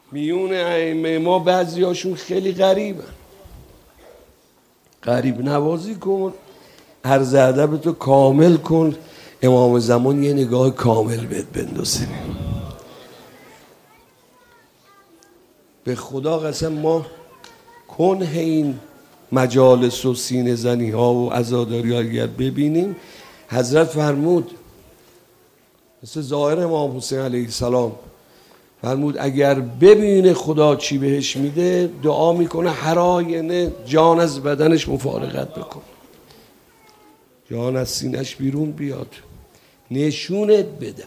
میون ائمه ما بعضیاشون خیلی غریبن. غریب نوازی کن، عرض ادب تو کامل کن، امام زمان یه نگاه کامل بهت بندازه. به خدا قسم ما کنه این مجالس و سینه زنی ها و عزاداری ها اگر ببینیم، حضرت فرمود مثل ظاهر امام حسین علیه السلام فرمود اگر ببینه خدا چی بهش میده دعا میکنه هر آینه جان از بدنش مفارقت بکنه، جان از سینه‌اش بیرون بیاد، نشونت بدن.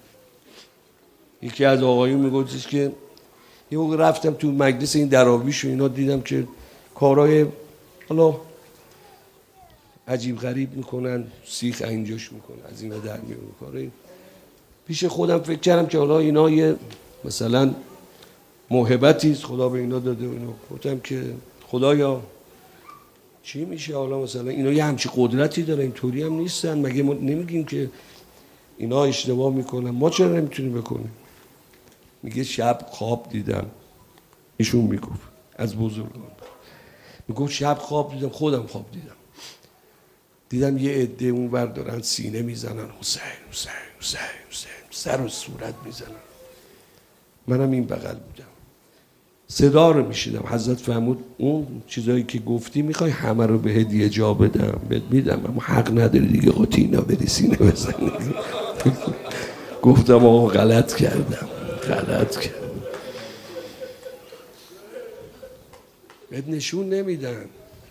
یکی از آقایون میگفتش که یه موقع رفتم تو مجلس این دراویش و اینا، دیدم که کارهای حالا عجیب غریب میکنن، سیخ اینجاش میکنن، از اینا در میون کاره. پیش خودم فکر کردم که حالا اینا یه مثلا موهبتی است خدا به اینا داده و اینا. گفتم که خدایا چی میشه حالا مثلا اینا یه همچی قدرتی داره، اینطوری هم نیستن، مگه ما نمیگیم که اینا اشتباه میکنن، ما چرا نمیتونیم بکنیم؟ میگه شب خواب دیدم، ایشون میگفت از بزرگان، میگفت شب خواب دیدم، خودم خواب دیدم یه عده اون ور دارن سینه میزنن حسین حسین حسین حسین، سر و صورت میزنن. منم این بغل بودم، صدا رو میشیدم. حضرت فرمود اون چیزایی که گفتی میخوای همه رو به هدیه جا بدم؟ بهت میدم، اما حق نداری دیگه قاطی اینا بری سینه بزنی. گفتم آقا غلط کردم. بهت نشون نمیدن،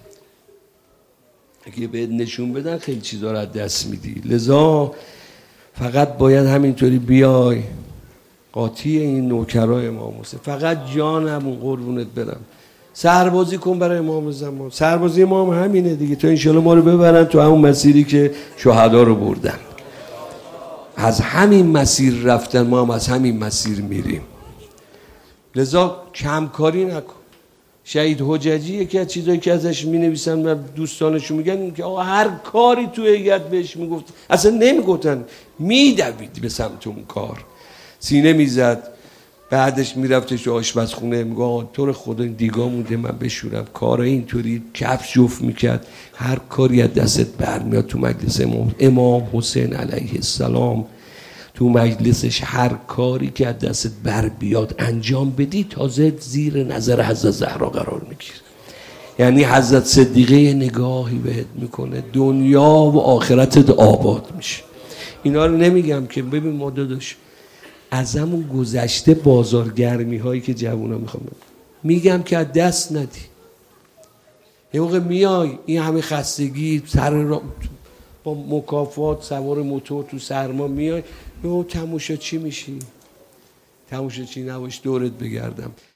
اگه بهت نشون بدن خیلی چیزا رو از دست میدی. لذا فقط باید همینطوری بیای قاطی این نوکرای امام حسین، فقط جانم قربونت برم، سربازی کن برای امام زمان. سربازی امام همینه دیگه، تا انشالله ما رو ببرن تو همون مسیری که شهدا رو بردن. از همین مسیر رفتن، ما هم از همین مسیر میریم. لذا کمکاری نکن. شهید حججی یکی از چیزایی که ازش مینویسن و دوستانشون میگن که آقا هر کاری تو هیئت بهش میگفت، اصلا نمیگفتن، میدوید به سمت اون کار، سینه میزد، بعدش میرفتش تو آشپزخونه میگه آقا تو رو خدا این دیگا مونده من بشورم، کار اینطوری کفش جفت میکرد. هر کاری از دستت برمیاد تو مجلس امام حسین علیه السلام، تو مجلسش هر کاری که از دستت بر بیاد انجام بدی، تازه زیر نظر حضرت زهرا قرار میگیره. یعنی حضرت صدیقه نگاهی بهت میکنه، دنیا و آخرتت آباد میشه. اینا رو نمیگم که ببین ما داداش از همون گذشته بازارگرمی هایی که جوونا میخوام میگم که از دست ندی. یه موقع میای این همه خستگی سر با مکافات سوار موتور تو سرما میای، یهو تماشا چی میشی؟ تماشا چی نباش دورت بگردم.